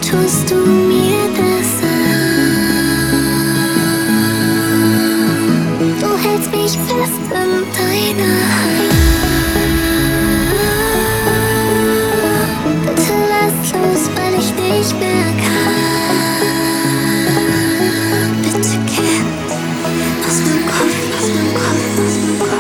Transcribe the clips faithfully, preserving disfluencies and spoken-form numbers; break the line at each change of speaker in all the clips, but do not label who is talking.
tust du mir das an? Du hältst mich fest in deiner Hand. Bitte lass los, weil ich nicht mehr kann. Bitte geh aus meinem Kopf, aus meinem Kopf, aus meinem Kopf.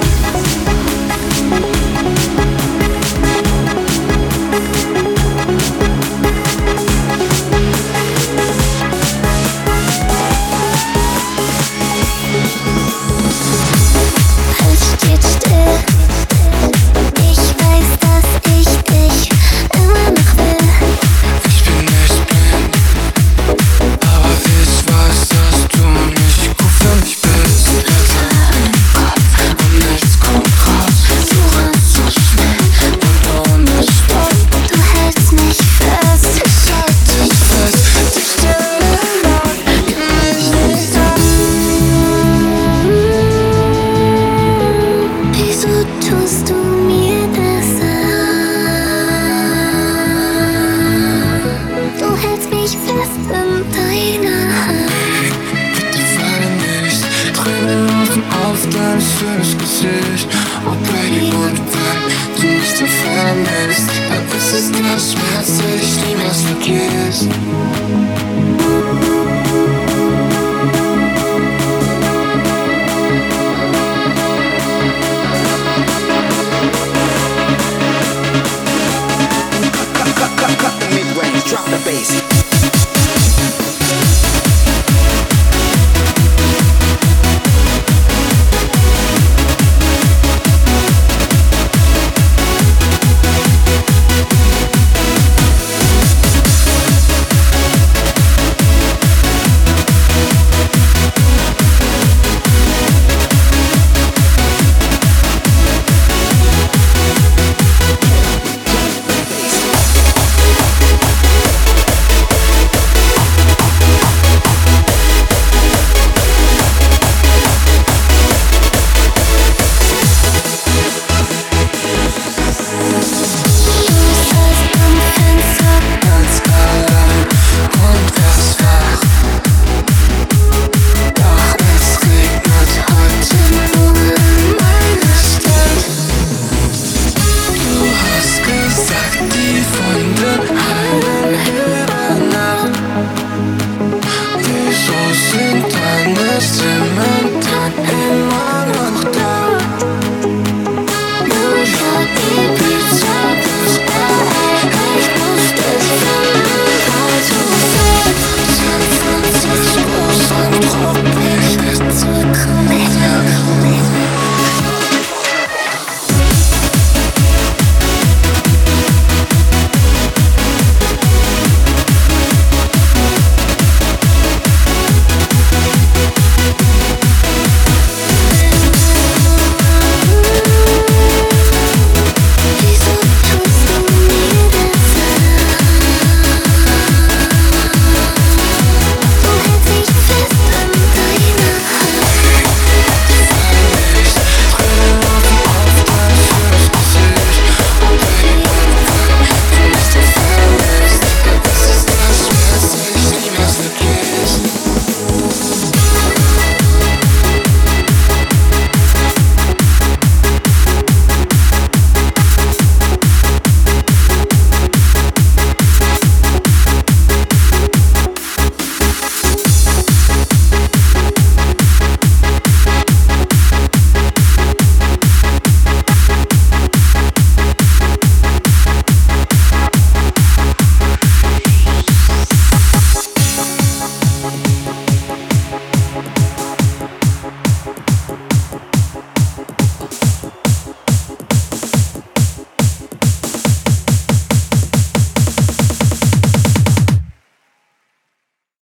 Tust du mir das an? Du hältst mich fest in deiner Hand.
Bitte falle nicht, Tränen laufen auf dein schönes Gesicht. Oh Baby, und weil du mich so vermisst, dann ist es der Schmerz, der dich niemals vergisst.
Drop the bass.